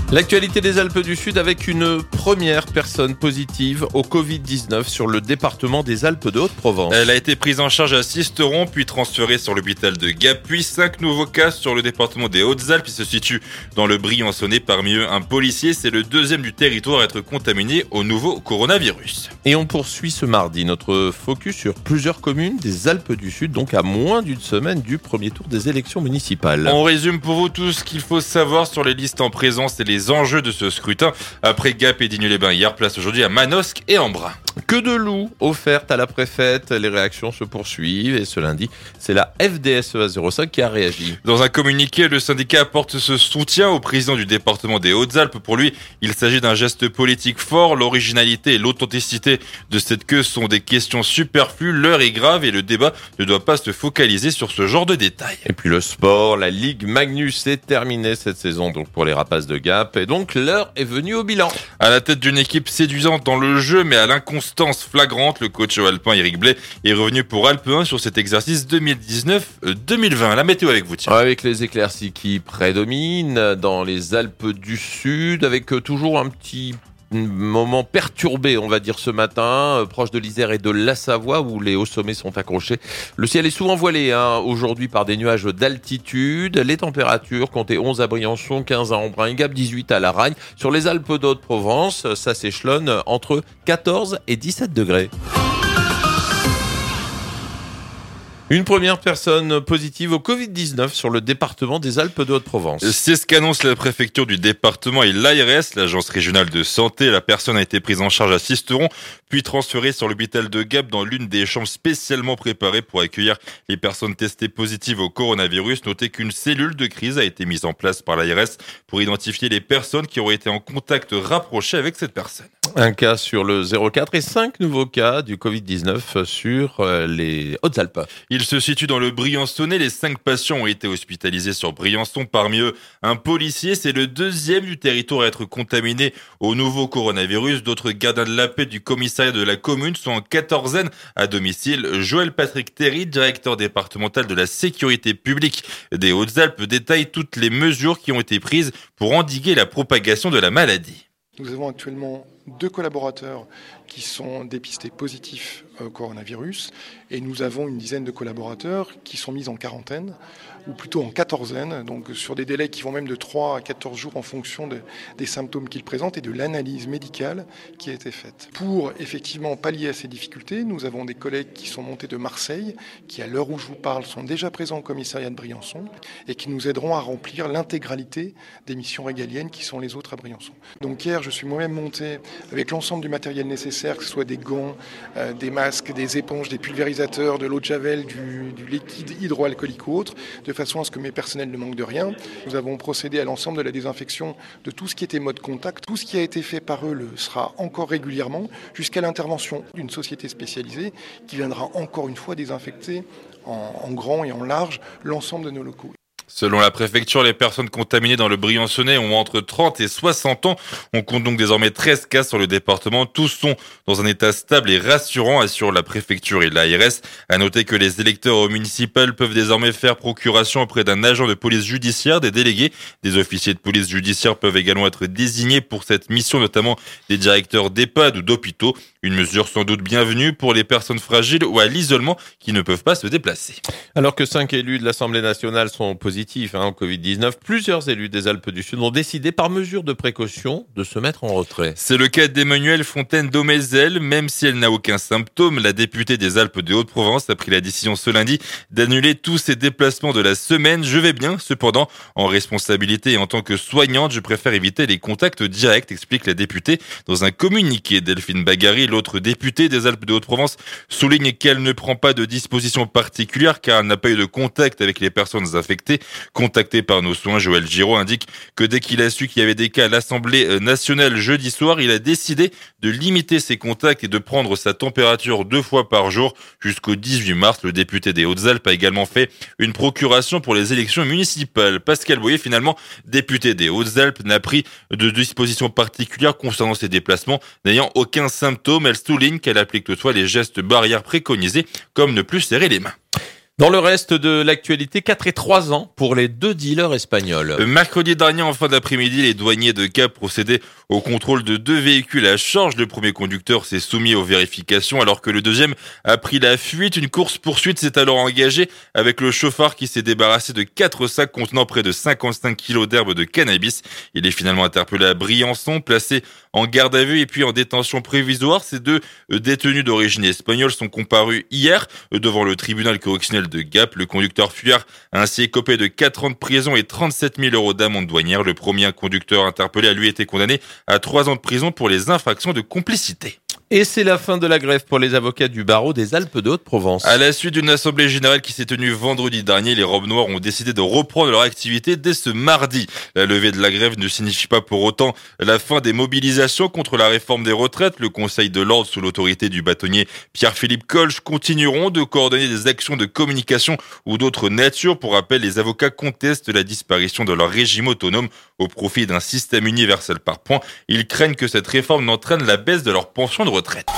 L'actualité des Alpes du Sud avec une première personne positive au Covid-19 sur le département des Alpes de Haute-Provence. Elle a été prise en charge à Sisteron, puis transférée sur l'hôpital de Gap, puis 5 nouveaux cas sur le département des Hautes-Alpes. Il se situe dans le Briançonnais, parmi eux un policier. C'est le deuxième du territoire à être contaminé au nouveau coronavirus. Et on poursuit ce mardi notre focus sur plusieurs communes des Alpes du Sud, donc à moins d'une semaine du premier tour des élections municipales. On résume pour vous tout ce qu'il faut savoir sur les listes en présence et les enjeux de ce scrutin. Après Gap et Digne-les-Bains hier, place aujourd'hui à Manosque et Embrun. Que de loups offertes à la préfète, les réactions se poursuivent et ce lundi, c'est la FDSEA 05 qui a réagi. Dans un communiqué, le syndicat apporte ce soutien au président du département des Hautes-Alpes. Pour lui, il s'agit d'un geste politique fort. L'originalité et l'authenticité de cette queue sont des questions superflues. L'heure est grave et le débat ne doit pas se focaliser sur ce genre de détails. Et puis le sport, la Ligue Magnus est terminée cette saison donc pour les Rapaces de Gap et donc l'heure est venue au bilan. À la tête d'une équipe séduisante dans le jeu mais à l'inconstance flagrante, le coach alpin Eric Blais est revenu pour Alpe 1 sur cet exercice 2019-2020. La météo avec vous, tiens. Avec les éclaircies qui prédominent dans les Alpes du Sud, avec toujours un petit moment perturbé, on va dire, ce matin, proche de l'Isère et de la Savoie, où les hauts sommets sont accrochés. Le ciel est souvent voilé aujourd'hui par des nuages d'altitude. Les températures, comptez 11 à Briançon, 15 à Embrun et Gap, 18 à Laragne. Sur les Alpes d'Haute-Provence, ça s'échelonne entre 14 et 17 degrés. Une première personne positive au Covid-19 sur le département des Alpes de Haute-Provence. C'est ce qu'annonce la préfecture du département et l'ARS, l'agence régionale de santé. La personne a été prise en charge à Sisteron, puis transférée sur l'hôpital de Gap dans l'une des chambres spécialement préparées pour accueillir les personnes testées positives au coronavirus. Notez qu'une cellule de crise a été mise en place par l'ARS pour identifier les personnes qui auraient été en contact rapproché avec cette personne. Un cas sur le 04 et 5 nouveaux cas du Covid-19 sur les Hautes-Alpes. Il se situe dans le Briançonnais. Les 5 patients ont été hospitalisés sur Briançon. Parmi eux, un policier. C'est le deuxième du territoire à être contaminé au nouveau coronavirus. D'autres gardiens de la paix du commissariat de la commune sont en quatorzaine à domicile. Joël Patrick Terry, directeur départemental de la sécurité publique des Hautes-Alpes, détaille toutes les mesures qui ont été prises pour endiguer la propagation de la maladie. Nous avons actuellement 2 collaborateurs qui sont dépistés positifs au coronavirus et nous avons une dizaine de collaborateurs qui sont mis en quarantaine ou plutôt en quatorzaine, donc sur des délais qui vont même de 3 à 14 jours en fonction des symptômes qu'ils présentent et de l'analyse médicale qui a été faite. Pour effectivement pallier à ces difficultés, nous avons des collègues qui sont montés de Marseille, qui à l'heure où je vous parle sont déjà présents au commissariat de Briançon et qui nous aideront à remplir l'intégralité des missions régaliennes qui sont les autres à Briançon. Donc hier, je suis moi-même monté avec l'ensemble du matériel nécessaire, que ce soit des gants, des masques, des éponges, des pulvérisateurs, de l'eau de javel, du liquide hydroalcoolique ou autre, de façon à ce que mes personnels ne manquent de rien. Nous avons procédé à l'ensemble de la désinfection de tout ce qui était mode contact. Tout ce qui a été fait par eux le sera encore régulièrement, jusqu'à l'intervention d'une société spécialisée qui viendra encore une fois désinfecter en grand et en large l'ensemble de nos locaux. Selon la préfecture, les personnes contaminées dans le Briançonnais ont entre 30 et 60 ans. On compte donc désormais 13 cas sur le département. Tous sont dans un état stable et rassurant, assure la préfecture et l'ARS. À noter que les électeurs municipaux peuvent désormais faire procuration auprès d'un agent de police judiciaire, des délégués. Des officiers de police judiciaire peuvent également être désignés pour cette mission, notamment des directeurs d'EHPAD ou d'hôpitaux. Une mesure sans doute bienvenue pour les personnes fragiles ou à l'isolement qui ne peuvent pas se déplacer. Alors que 5 élus de l'Assemblée nationale sont positifs au Covid-19, plusieurs élus des Alpes du Sud ont décidé par mesure de précaution de se mettre en retrait. C'est le cas d'Emmanuelle Fontaine-Daumézel. Même si elle n'a aucun symptôme, la députée des Alpes de Haute-Provence a pris la décision ce lundi d'annuler tous ses déplacements de la semaine. Je vais bien, cependant, en responsabilité et en tant que soignante, je préfère éviter les contacts directs, explique la députée dans un communiqué. Delphine Bagary, l'autre députée des Alpes de Haute-Provence, souligne qu'elle ne prend pas de dispositions particulières car elle n'a pas eu de contact avec les personnes infectées. Contacté par nos soins, Joël Giraud indique que dès qu'il a su qu'il y avait des cas à l'Assemblée nationale jeudi soir, il a décidé de limiter ses contacts et de prendre sa température 2 fois par jour jusqu'au 18 mars. Le député des Hautes-Alpes a également fait une procuration pour les élections municipales. Pascal Boyer, finalement, député des Hautes-Alpes, n'a pris de dispositions particulières concernant ses déplacements. N'ayant aucun symptôme, elle souligne qu'elle applique toutefois les gestes barrières préconisés, comme ne plus serrer les mains. Dans le reste de l'actualité, 4 et 3 ans pour les 2 dealers espagnols. Mercredi dernier, en fin d'après-midi, les douaniers de Gap procédaient au contrôle de 2 véhicules à charge. Le premier conducteur s'est soumis aux vérifications alors que le deuxième a pris la fuite. Une course-poursuite s'est alors engagée avec le chauffard qui s'est débarrassé de 4 sacs contenant près de 55 kilos d'herbe de cannabis. Il est finalement interpellé à Briançon, placé en garde à vue et puis en détention provisoire. Ces 2 détenus d'origine espagnole sont comparus hier devant le tribunal correctionnel de Gap. Le conducteur fuyard a ainsi écopé de 4 ans de prison et 37 000 € d'amende douanière. Le premier conducteur interpellé a lui été condamné à 3 ans de prison pour les infractions de complicité. Et c'est la fin de la grève pour les avocats du barreau des Alpes de Haute-Provence. À la suite d'une assemblée générale qui s'est tenue vendredi dernier, les robes noires ont décidé de reprendre leur activité dès ce mardi. La levée de la grève ne signifie pas pour autant la fin des mobilisations contre la réforme des retraites. Le Conseil de l'ordre, sous l'autorité du bâtonnier Pierre-Philippe Colche, continueront de coordonner des actions de communication ou d'autres natures. Pour rappel, les avocats contestent la disparition de leur régime autonome au profit d'un système universel par points. Ils craignent que cette réforme n'entraîne la baisse de leur pension de retraite.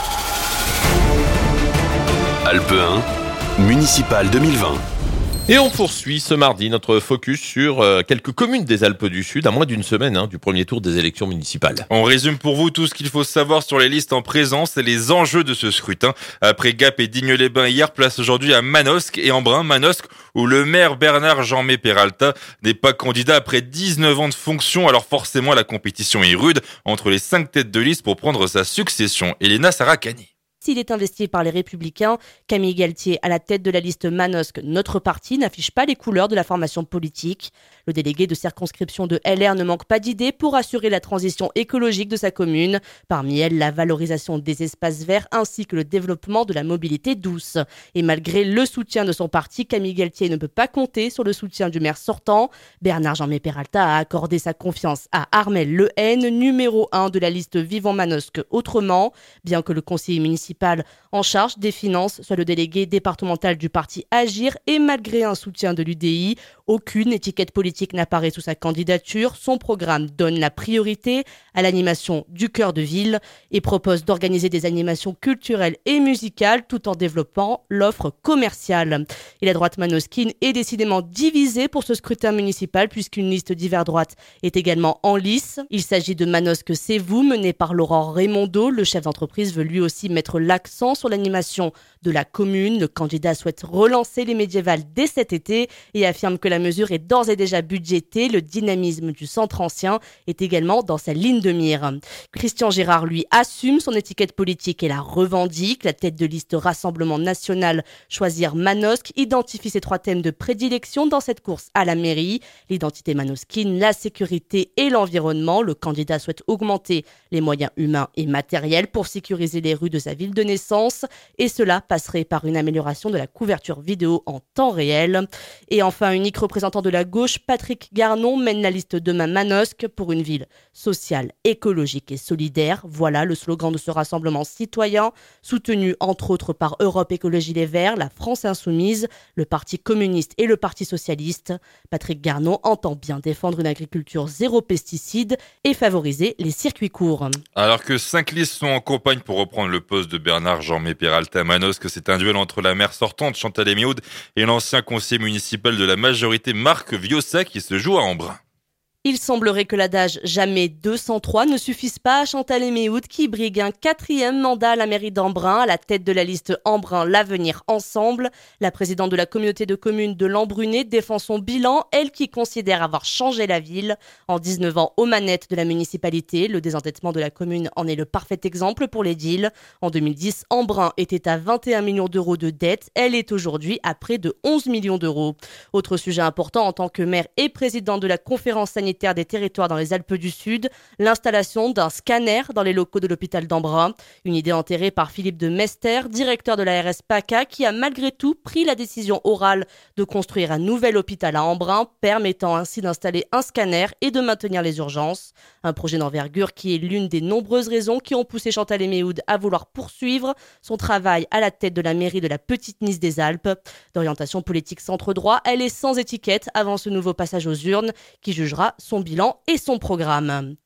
Alpe 1, municipal 2020. Et on poursuit ce mardi notre focus sur quelques communes des Alpes du Sud à moins d'une semaine du premier tour des élections municipales. On résume pour vous tout ce qu'il faut savoir sur les listes en présence et les enjeux de ce scrutin. Après Gap et Digne-les-Bains hier, place aujourd'hui à Manosque et Embrun. Manosque où le maire Bernard Jeanmé Peralta n'est pas candidat après 19 ans de fonction. Alors forcément la compétition est rude entre les 5 têtes de liste pour prendre sa succession. Elena Saracani. S'il est investi par les Républicains, Camille Galtier, à la tête de la liste Manosque, notre parti, n'affiche pas les couleurs de la formation politique. Le délégué de circonscription de LR ne manque pas d'idées pour assurer la transition écologique de sa commune. Parmi elles, la valorisation des espaces verts ainsi que le développement de la mobilité douce. Et malgré le soutien de son parti, Camille Galtier ne peut pas compter sur le soutien du maire sortant. Bernard Jeanmé Peralta a accordé sa confiance à Armel Lehen, numéro 1 de la liste Vivons Manosque autrement, bien que le conseiller municipal en charge des finances soit le délégué départemental du parti Agir et malgré un soutien de l'UDI, aucune étiquette politique n'apparaît sous sa candidature. Son programme donne la priorité à l'animation du cœur de ville et propose d'organiser des animations culturelles et musicales tout en développant l'offre commerciale. Et la droite manosquine est décidément divisée pour ce scrutin municipal puisqu'une liste d'hiver droite est également en lice. Il s'agit de Manosque C'est vous, mené par Laurent Raymondeau. Le chef d'entreprise veut lui aussi mettre l'accent sur l'animation de la commune. Le candidat souhaite relancer les médiévales dès cet été et affirme que la mesure est d'ores et déjà budgétée. Le dynamisme du centre ancien est également dans sa ligne de mire. Christian Gérard, lui, assume son étiquette politique et la revendique. La tête de liste Rassemblement National Choisir Manosque identifie ses 3 thèmes de prédilection dans cette course à la mairie. L'identité manosquine, la sécurité et l'environnement. Le candidat souhaite augmenter les moyens humains et matériels pour sécuriser les rues de sa ville de naissance et cela passerait par une amélioration de la couverture vidéo en temps réel. Et enfin, unique représentant de la gauche, Patrick Garnon mène la liste Demain Manosque pour une ville sociale, écologique et solidaire. Voilà le slogan de ce rassemblement citoyen, soutenu entre autres par Europe Écologie Les Verts, la France Insoumise, le Parti communiste et le Parti socialiste. Patrick Garnon entend bien défendre une agriculture zéro pesticides et favoriser les circuits courts. Alors que 5 listes sont en campagne pour reprendre le poste de Bernard Jeanmé Peralta à Manosque, c'est un duel entre la maire sortante Chantal Émiaud et l'ancien conseiller municipal de la majorité Marc Viossa qui se joue à Embrun. Il semblerait que l'adage « jamais 203 » ne suffise pas à Chantal Émiaud qui brigue un 4e mandat à la mairie d'Embrun à la tête de la liste Embrun l'Avenir Ensemble. La présidente de la communauté de communes de l'Embrunet défend son bilan, elle qui considère avoir changé la ville. En 19 ans aux manettes de la municipalité, le désendettement de la commune en est le parfait exemple pour l'édile. En 2010, Embrun était à 21 millions d'euros de dette, elle est aujourd'hui à près de 11 millions d'euros. Autre sujet important en tant que maire et présidente de la conférence sanitaire des territoires dans les Alpes du Sud, l'installation d'un scanner dans les locaux de l'hôpital d'Embrun. Une idée enterrée par Philippe de Mester, directeur de l'ARS PACA, qui a malgré tout pris la décision orale de construire un nouvel hôpital à Embrun, permettant ainsi d'installer un scanner et de maintenir les urgences. Un projet d'envergure qui est l'une des nombreuses raisons qui ont poussé Chantal Émiaud à vouloir poursuivre son travail à la tête de la mairie de la Petite Nice des Alpes. D'orientation politique centre-droit, elle est sans étiquette avant ce nouveau passage aux urnes qui jugera son bilan et son programme.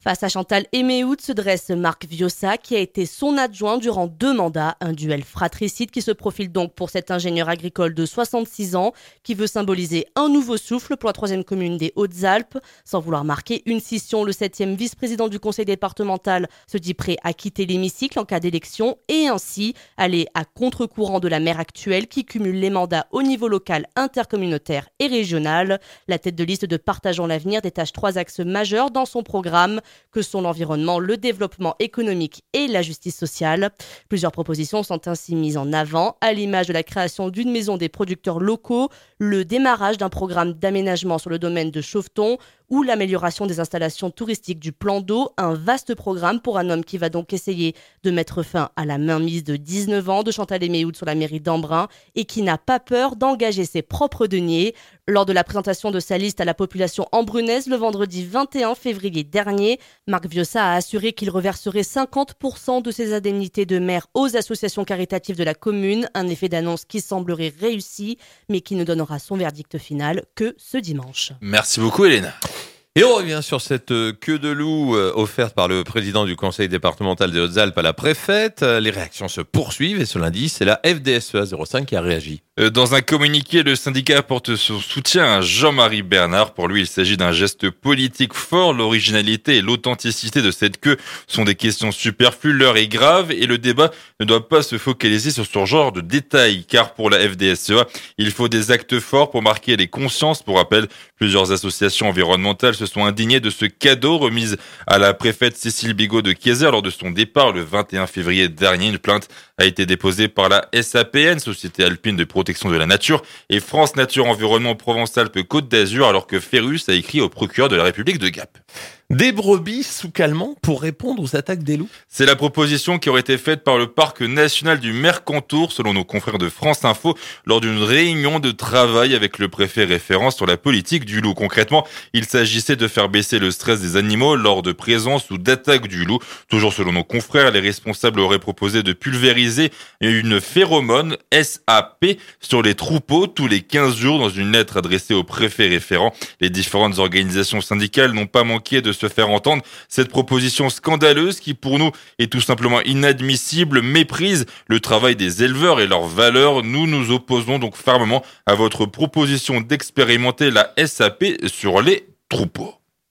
Face à Chantal Héméoud se dresse Marc Viossa qui a été son adjoint durant 2 mandats. Un duel fratricide qui se profile donc pour cet ingénieur agricole de 66 ans qui veut symboliser un nouveau souffle pour la 3e commune des Hautes-Alpes. Sans vouloir marquer une scission, le 7e vice-président du conseil départemental se dit prêt à quitter l'hémicycle en cas d'élection et ainsi aller à contre-courant de la maire actuelle qui cumule les mandats au niveau local, intercommunautaire et régional. La tête de liste de Partageons l'avenir détache 3 axes majeurs dans son programme que sont l'environnement, le développement économique et la justice sociale. Plusieurs propositions sont ainsi mises en avant, à l'image de la création d'une maison des producteurs locaux, le démarrage d'un programme d'aménagement sur le domaine de Chauveton ou l'amélioration des installations touristiques du plan d'eau, un vaste programme pour un homme qui va donc essayer de mettre fin à la mainmise de 19 ans de Chantal Héméoud sur la mairie d'Embrun et qui n'a pas peur d'engager ses propres deniers. Lors de la présentation de sa liste à la population embrunaise le vendredi 21 février dernier, Marc Viossa a assuré qu'il reverserait 50% de ses indemnités de maire aux associations caritatives de la commune, un effet d'annonce qui semblerait réussi, mais qui ne donnera son verdict final que ce dimanche. Merci beaucoup Hélène. Et on revient sur cette queue de loup offerte par le président du conseil départemental des Hautes-Alpes à la préfète. Les réactions se poursuivent et ce lundi, c'est la FDSEA 05 qui a réagi. Dans un communiqué, le syndicat apporte son soutien à Jean-Marie Bernard. Pour lui, il s'agit d'un geste politique fort. L'originalité et l'authenticité de cette queue sont des questions superflues. L'heure est grave et le débat ne doit pas se focaliser sur ce genre de détails. Car pour la FDSEA, il faut des actes forts pour marquer les consciences. Pour rappel, plusieurs associations environnementales se sont indignées de ce cadeau remis à la préfète Cécile Bigot de Kayser lors de son départ le 21 février dernier. Une plainte a été déposée par la SAPN, Société Alpine de Protection de la Nature, et France Nature Environnement Provence-Alpes-Côte d'Azur, alors que Ferrus a écrit au procureur de la République de Gap. Des brebis sous calmant pour répondre aux attaques des loups. C'est la proposition qui aurait été faite par le parc national du Mercantour, selon nos confrères de France Info, lors d'une réunion de travail avec le préfet référent sur la politique du loup. Concrètement, il s'agissait de faire baisser le stress des animaux lors de présence ou d'attaque du loup. Toujours selon nos confrères, les responsables auraient proposé de pulvériser une phéromone SAP sur les troupeaux tous les 15 jours dans une lettre adressée au préfet référent. Les différentes organisations syndicales n'ont pas manqué de se faire entendre. Cette proposition scandaleuse qui pour nous est tout simplement inadmissible méprise le travail des éleveurs et leurs valeurs. Nous nous opposons donc fermement à votre proposition d'expérimenter la SAP sur les troupeaux.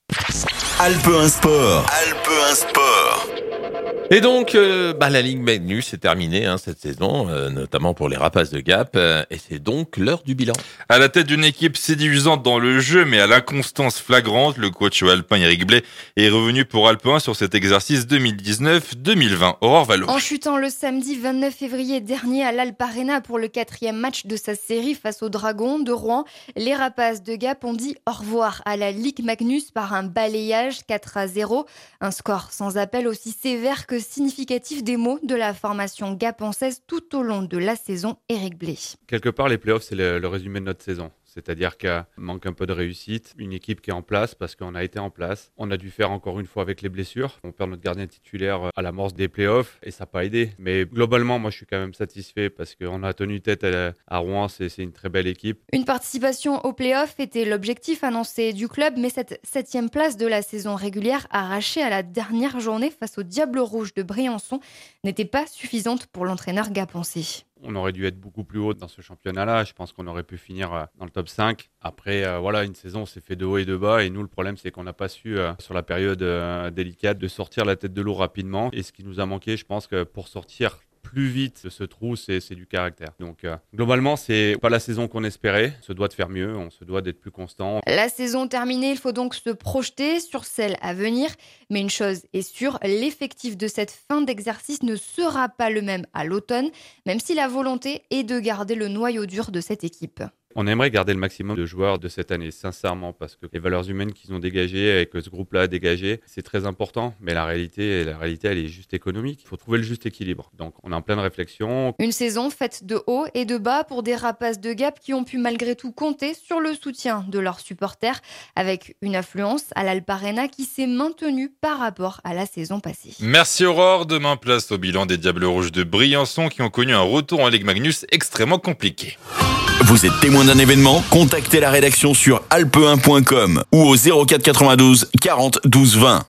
Alpe 1 Sport. Alpe 1 Sport. Et donc, la Ligue Magnus est terminée cette saison, notamment pour les Rapaces de Gap, et c'est donc l'heure du bilan. À la tête d'une équipe séduisante dans le jeu, mais à l'inconstance flagrante, le coach alpin Eric Blais est revenu pour Alpe 1 sur cet exercice 2019-2020. Aurore Vallot. En chutant le samedi 29 février dernier à l'Alpe Arena pour le 4e match de sa série face aux Dragons de Rouen, les Rapaces de Gap ont dit au revoir à la Ligue Magnus par un balayage 4-0. Un score sans appel aussi sévère que significatif des mots de la formation gapençaise tout au long de la saison, Eric Blais. Quelque part, les playoffs, c'est le résumé de notre saison. C'est-à-dire qu'il manque un peu de réussite, une équipe qui est en place parce qu'on a été en place. On a dû faire encore une fois avec les blessures. On perd notre gardien titulaire à l'amorce des playoffs et ça n'a pas aidé. Mais globalement, moi je suis quand même satisfait parce qu'on a tenu tête à Rouen, c'est une très belle équipe. Une participation aux playoffs était l'objectif annoncé du club, mais cette 7e place de la saison régulière arrachée à la dernière journée face au Diable Rouge de Briançon n'était pas suffisante pour l'entraîneur gapençais. On aurait dû être beaucoup plus haut dans ce championnat-là. Je pense qu'on aurait pu finir dans le top 5. Après, une saison s'est fait de haut et de bas. Et nous, le problème, c'est qu'on n'a pas su, sur la période délicate, de sortir la tête de l'eau rapidement. Et ce qui nous a manqué, je pense que pour sortir plus vite de ce trou, c'est du caractère. Donc, globalement, c'est pas la saison qu'on espérait. On se doit de faire mieux, on se doit d'être plus constant. La saison terminée, il faut donc se projeter sur celle à venir. Mais une chose est sûre, l'effectif de cette fin d'exercice ne sera pas le même à l'automne, même si la volonté est de garder le noyau dur de cette équipe. On aimerait garder le maximum de joueurs de cette année, sincèrement, parce que les valeurs humaines qu'ils ont dégagées et que ce groupe-là a dégagé, c'est très important. Mais la réalité, elle est juste économique. Il faut trouver le juste équilibre. Donc, on est en pleine réflexion. Une saison faite de haut et de bas pour des Rapaces de Gap qui ont pu malgré tout compter sur le soutien de leurs supporters, avec une affluence à l'Alpe Arena qui s'est maintenue par rapport à la saison passée. Merci Aurore. Demain, place au bilan des Diables Rouges de Briançon qui ont connu un retour en Ligue Magnus extrêmement compliqué. Vous êtes témoin d'un événement? Contactez la rédaction sur alpe1.com ou au 04 92 40 12 20.